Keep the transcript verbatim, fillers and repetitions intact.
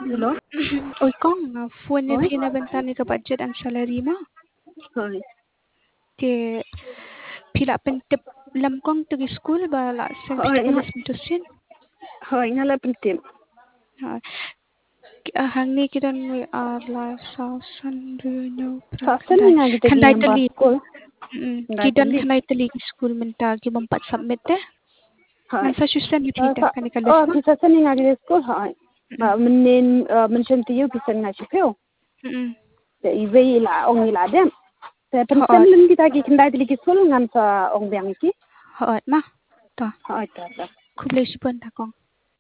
Hello? Oi con, à, phone Oi? fina bentani ka budget ang salary mo. Oi. Ke pila pentep lam kong tagi school ba la sang Oi, pista nga, balas mitusin. oi, nga la pintim. Ha, hang ni kita ni arla sausan do you know Sasan prakandai. nga kita Kandai ginang tali. baskol. Mm, Ngai kidan tali. kanai tali school menta ki bampat submit eh. Hai. Ngan sa susan ni Uh, pita sa, kani ka oh, lesma. kita sasan nga kita skol, hai. Mm. Ba, menin, uh, mention tiyo kisan nga sipyo. Mm. Sa iwe ila, ong ila dem. Sa pensem Hoot, lin kita ki kandai tali ki skol ngan sa ong biang ki. hoot ma. Ta. Hai, ta, ta. Kublay si pun ta kong.